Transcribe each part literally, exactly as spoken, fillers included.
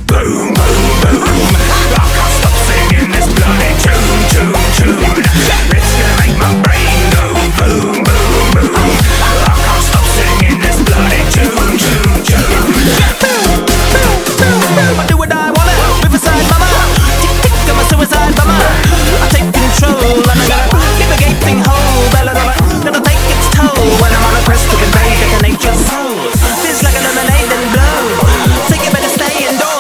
Boom, boom, boom. I can't stop singing this bloody tune, tune, tune. It's gonna make my brain go boom, boom, boom. I can't stop singing this bloody tune, tune, tune. Boom, boom, boom, boom. I do what I wanna, Riverside mama. Tick, tick, I'm a suicide bomber. I take control and I gotta give a gaping hole. Bella, bella, gonna take its toll when I'm on a quest to convey to nature's soul. Feels like a lemonade and blow. So you better stay indoors.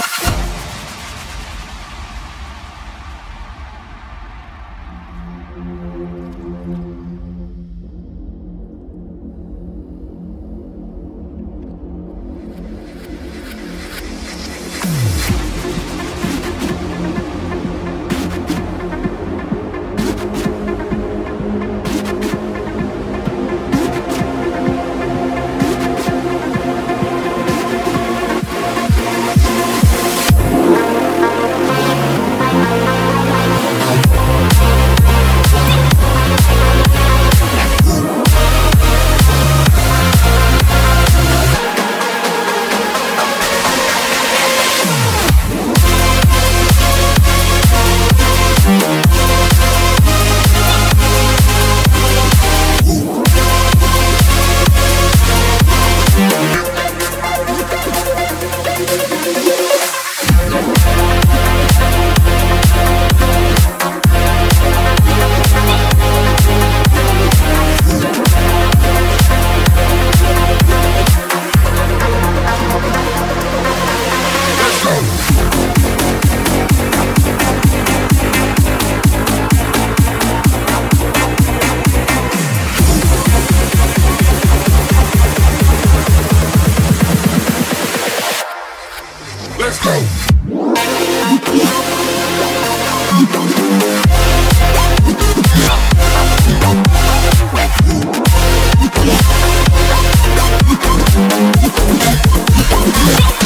Let's go. Let's go.